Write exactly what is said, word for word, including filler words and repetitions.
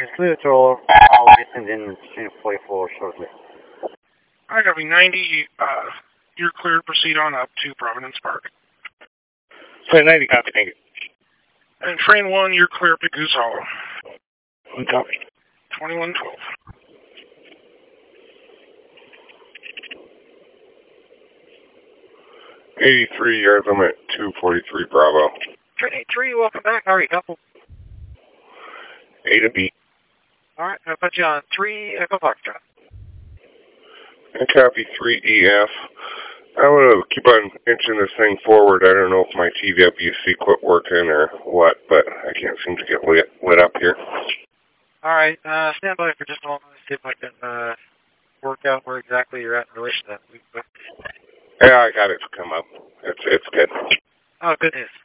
is clear to all. I'll be sending Stream forty-four shortly. I copy ninety. Uh, you're clear. Proceed on up to Providence Park. Train ninety, copy, thank you. And train one, you're clear up to Goose Hollow. One copy. twenty-one twelve. eighty-three yards, I'm at two forty-three Bravo. Train eighty-three, welcome back. How are you, couple? A to B. Alright, I'll put you on three Echo Foxtrot. And copy three E F. I'm going to keep on inching this thing forward. I don't know if my T W C quit working or what, but I can't seem to get lit, lit up here. Alright, uh, stand by for just a moment to see if I can uh, work out where exactly you're at in relation to that. Yeah, I got it to come up. It's, it's good. Oh, good news.